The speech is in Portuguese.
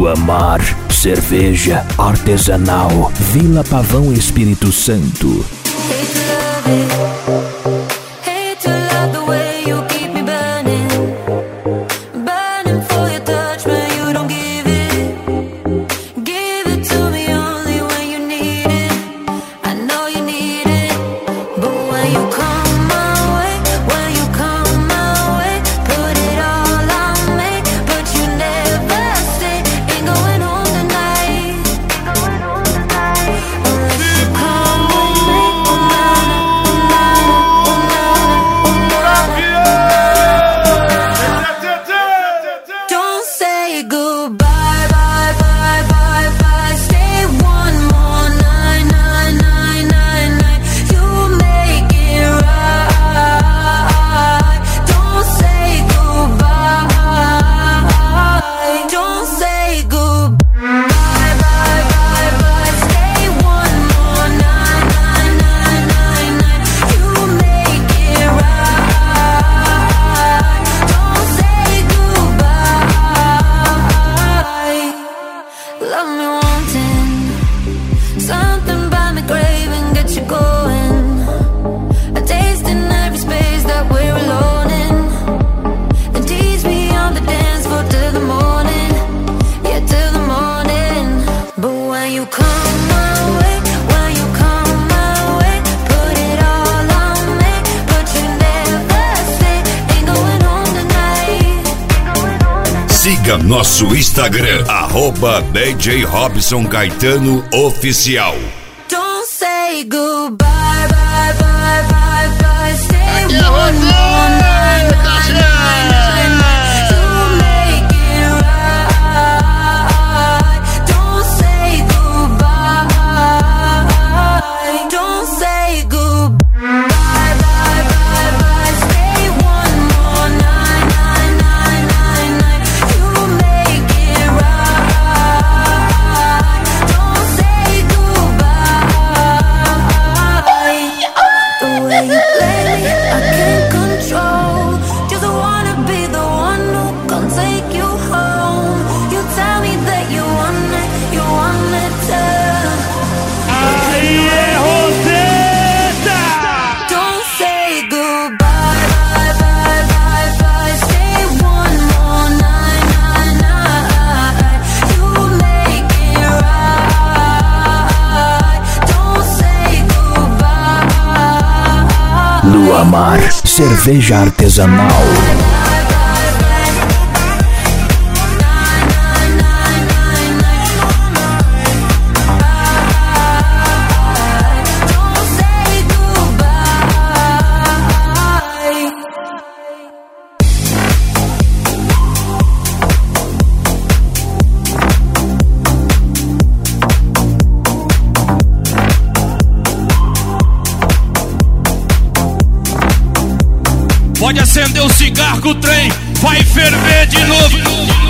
Lua Mar, cerveja artesanal, Vila Pavão, Espírito Santo. Siga nosso Instagram, @DJ Robson Caetano Oficial. Don't say goodbye, bye, bye, bye, bye. Stay one more night, night, night, night. You make it right. Don't say goodbye. Don't say goodbye, bye, bye, bye. Stay one more night, night, night, night, night. You make it right. Don't say goodbye. The way you play me, I can't control. Just wanna be the one who can take you home. You tell me that you want it too. Aí é Roseta! Don't say goodbye, bye, bye, bye, bye. Stay one more night, night, night. You make it right. Don't say goodbye. Lua Mar, cerveja artesanal. Don't say goodbye. Pode acender o cigarro que o trem vai ferver de novo.